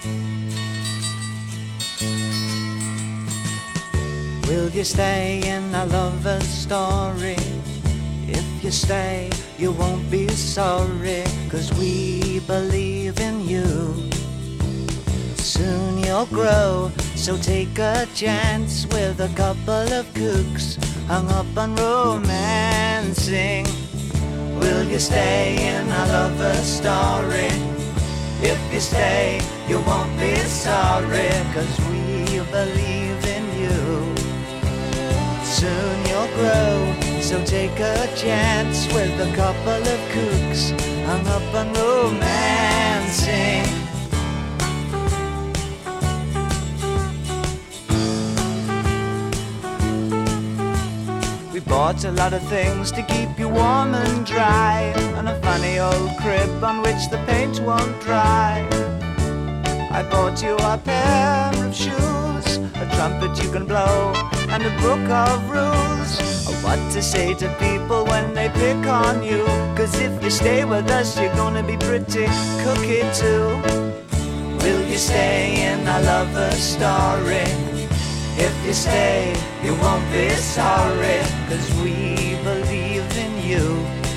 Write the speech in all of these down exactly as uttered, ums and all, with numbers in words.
Will you stay in our lover's story? If you stay, you won't be sorry, 'cause we believe in you. Soon you'll grow, so take a chance with a couple of kooks hung up on romancing. Will you stay in our lover's story? If you stay, you won't be sorry, 'cause we believe in you. Soon you'll grow, so take a chance with a couple of kooks hung up on romancing. We bought a lot of things to keep you warm and dry, and a funny old crib on which the paint won't dry. I bought you a pair of shoes, a trumpet you can blow, and a book of rules of what to say to people when they pick on you. 'Cause if you stay with us, you're gonna be pretty cookie too. Will you stay in our lover's story? If you stay, you won't be sorry, 'cause we believe in you.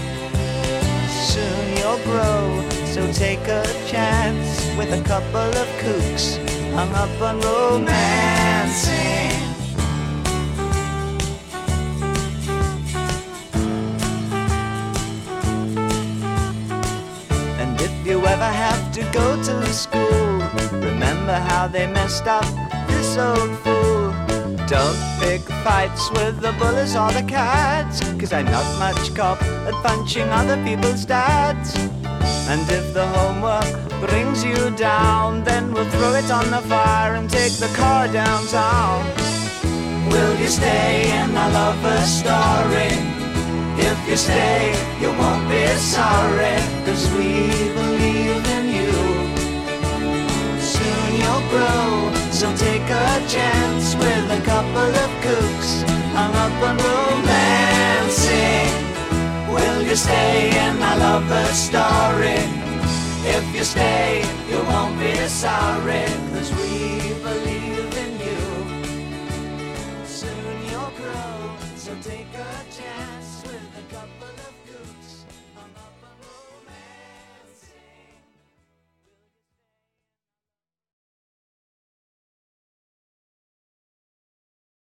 Soon you'll grow, so take a chance with a couple of kooks hung up on romancing. And if you ever have to go to school, remember how they messed up this old fool. Don't pick fights with the bullies or the cats, 'cause I'm not much cop at punching other people's dads. And if the homework brings you down, then we'll throw it on the fire and take the car downtown. Will you stay in our lover's story? If you stay, you won't be sorry, 'cause we believe in you. Soon you'll grow, so take a chance with a couple of kooks hung up on romancing. Will you stay in our lover's story? If you stay, you won't be sorry, 'cause we believe in you. Soon you'll grow, so take a chance.